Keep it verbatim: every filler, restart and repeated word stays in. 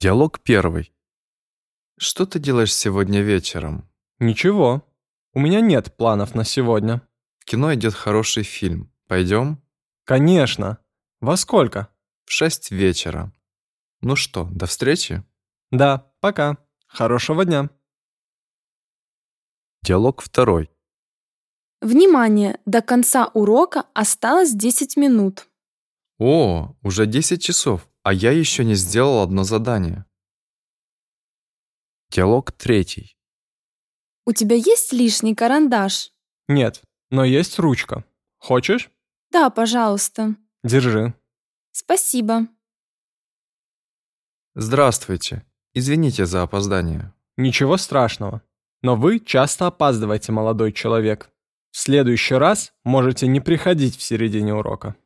Диалог первый. Что ты делаешь сегодня вечером? Ничего. У меня нет планов на сегодня. В кино идет хороший фильм. Пойдем? Конечно. Во сколько? В шесть вечера. Ну что, до встречи? Да, пока. Хорошего дня. Диалог второй. Внимание! До конца урока осталось десять минут. О, уже десять часов, а я еще не сделал одно задание. Диалог третий. У тебя есть лишний карандаш? Нет, но есть ручка. Хочешь? Да, пожалуйста. Держи. Спасибо. Здравствуйте. Извините за опоздание. Ничего страшного. Но вы часто опаздываете, молодой человек. В следующий раз можете не приходить в середине урока.